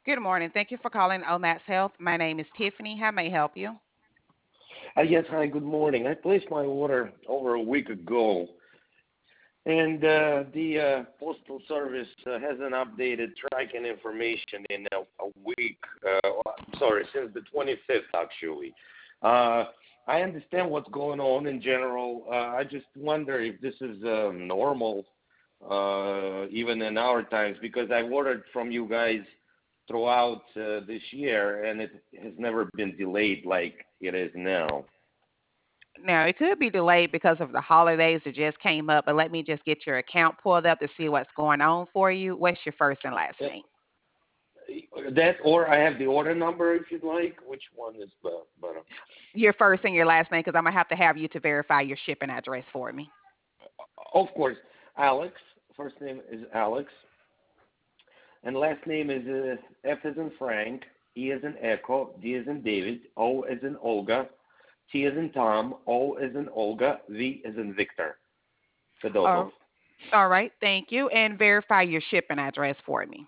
Good morning. Thank you for calling OMAX Health. My name is Tiffany. How may I help you? Yes, hi, good morning. I placed my order over a week ago, and the Postal Service hasn't updated tracking information in a week. Sorry, since the 25th, actually. Uh, I understand what's going on in general. I just wonder if this is normal, even in our times, because I've ordered from you guys throughout this year, and it has never been delayed like it is now. Now, it could be delayed because of the holidays that just came up, but let me just get your account pulled up to see what's going on for you. What's your first and last Yeah, name? that, or I have the order number if you'd like. Which one is better? Your first and your last name, because I'm going to have you to verify your shipping address for me. Of course, Alex. First name is Alex, and last name is F as in Frank, E as in Echo, D as in David, O as in Olga, T as in Tom, O as in Olga, V as in Victor. Fedotov. Oh, all right. Thank you. And verify your shipping address for me.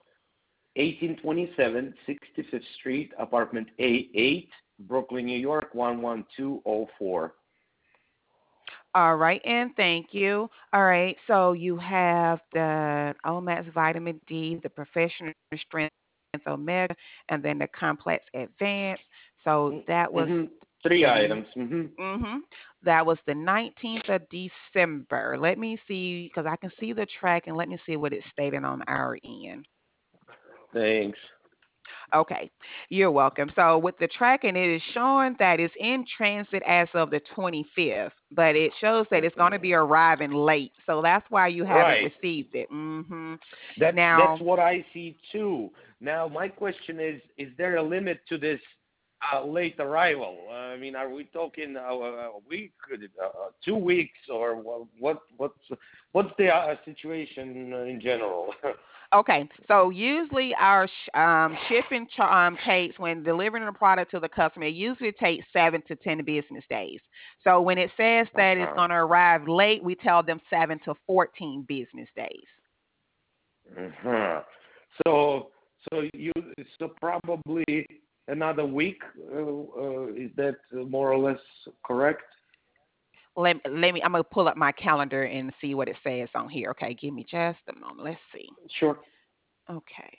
1827 65th Street, apartment A8, Brooklyn, New York 11204. All right, and thank you. All right, so you have the Omax Vitamin D, the Professional Strength Omega, and then the Complex Advance. So that was Mm-hmm. Three the items. Mm-hmm. mm-hmm, that was the 19th of December. Let me see, because I can see the track, and let me see what it's stating on our end. Thanks. Okay, you're welcome. So with the tracking, it is showing that it's in transit as of the 25th, but it shows that it's going to be arriving late. So that's why you haven't Right. received it. Hmm. That's Now, what I see too. Now my question is there a limit to this late arrival? I mean, are we talking a week, 2 weeks, or what's the situation in general? okay, so usually our shipping takes, when delivering a product to the customer, it usually takes 7 to 10 business days. So when it says that it's Uh-huh. going to arrive late, we tell them 7 to 14 business days. Uh-huh. So so probably another week. Is that more or less correct? I'm gonna pull up my calendar and see what it says on here. Okay, give me just a moment. Let's see. Sure. Okay.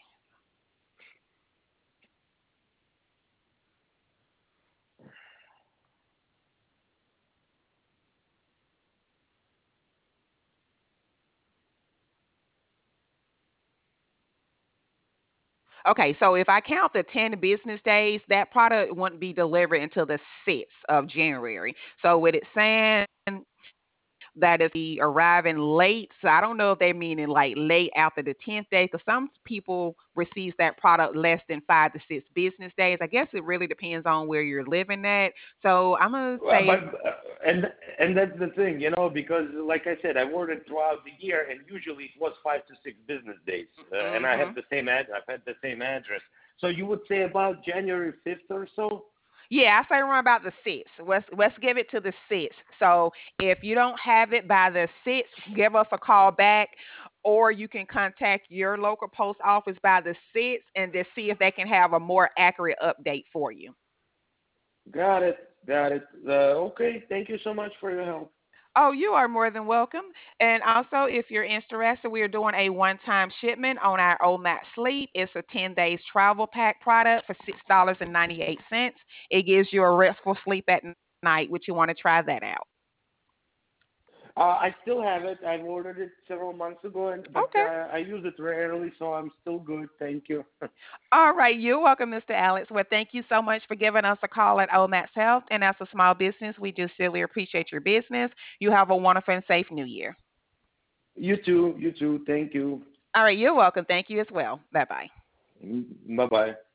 Okay, so if I count the 10 business days, that product wouldn't be delivered until the 6th of January. So with it saying that is the arriving late, so I don't know if they meaning like late after the 10th day, because some people receive that product less than 5 to 6 business days. I guess it really depends on where you're living at. So I'm gonna Well, say, but and and that's the thing, because like I said, I've ordered throughout the year, and usually it was 5 to 6 business days, and I hmm have the same I've had the same address. So you would say about January 5th or so? yeah, I say around about the 6th. Let's give it to the 6th. So if you don't have it by the 6th, give us a call back, or you can contact your local post office by the 6th and just see if they can have a more accurate update for you. Got it. Got it. Okay. Thank you so much for your help. Oh, you are more than welcome. And also, if you're interested, we are doing a one-time shipment on our OMAT Sleep. It's a 10 days travel pack product for $6.98. It gives you a restful sleep at night. Would you want to try that out? I still have it. I've ordered it several months ago, but Okay. I use it rarely, so I'm still good. Thank you. All right. You're welcome, Mr. Alex. Well, thank you so much for giving us a call at OMAX Health. And as a small business, we just really appreciate your business. You have a wonderful and safe new year. You too. You too. Thank you. All right. You're welcome. Thank you as well. Bye bye. Bye bye.